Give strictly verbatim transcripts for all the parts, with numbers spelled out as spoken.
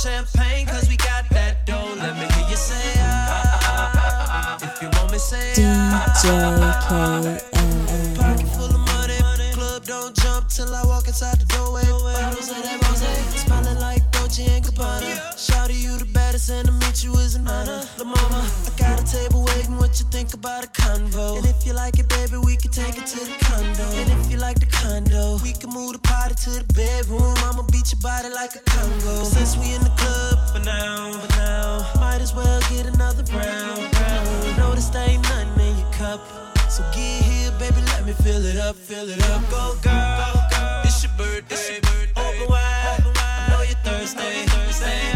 champagne cause we got that dough. Let me hear you say ah. If you want me say ah. D J K L. Pocket full of money, club don't jump till I walk inside the doorway. Bottles of that rosé, smelling like Dolce and Gabbana. Shawty, you the baddest and to meet you is an honor. La mama, I got a table waiting, what you think about a convo? And if you like it, baby, we can take it to the condo. And if you like the condo, we can move the party to the bedroom. I'ma beat your body like a Congo. But since we in the club for now, for now, might as well get another round, round. Notice there ain't nothing in your cup, so get here, baby, let me fill it up, fill it up. Go girl, it's your birthday, open wide, I know you're thirsty. Say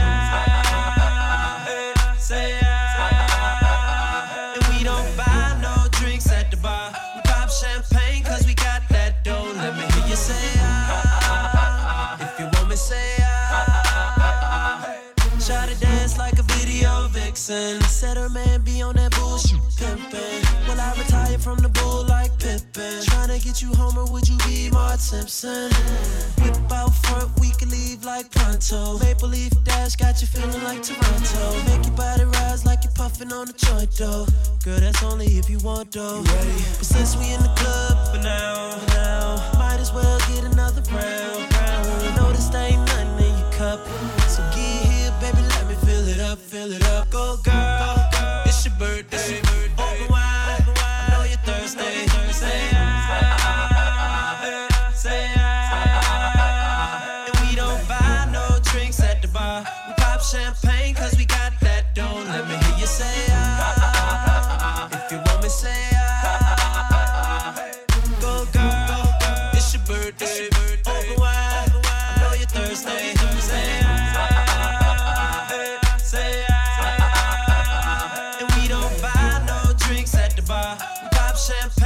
ah, say ah. And we don't buy no drinks at the bar, we pop champagne cause we got that dough. Let me hear you say ah, if you want me say ah. Try to dance like a video vixen, said her man be on that bullshit pimpin'. Will I retire from the bull like Pippin? Tryna get you home or would you be Mark Simpson? Whip out front, we can leave like pronto. Maple Leaf Dash got you feeling like Toronto. Make your body rise like you're puffin' on a joint though. Girl, that's only if you want though. But since we in the club for now, for now, might as well get another round, round. Notice there ain't nothing in your cup, so get here, baby, let me fill it up, fill it up. Go girl, it's your birthday, open wide, I know you're thirsty. Say ah, say ah. And we don't buy no drinks at the bar, we pop champagne cause we got that dough. Let me hear you say ah, if you want me say ah. Go girl, it's your birthday, open wide, I know you're thirsty. Say ah, say ah. And we don't buy no drinks at the bar, we pop champagne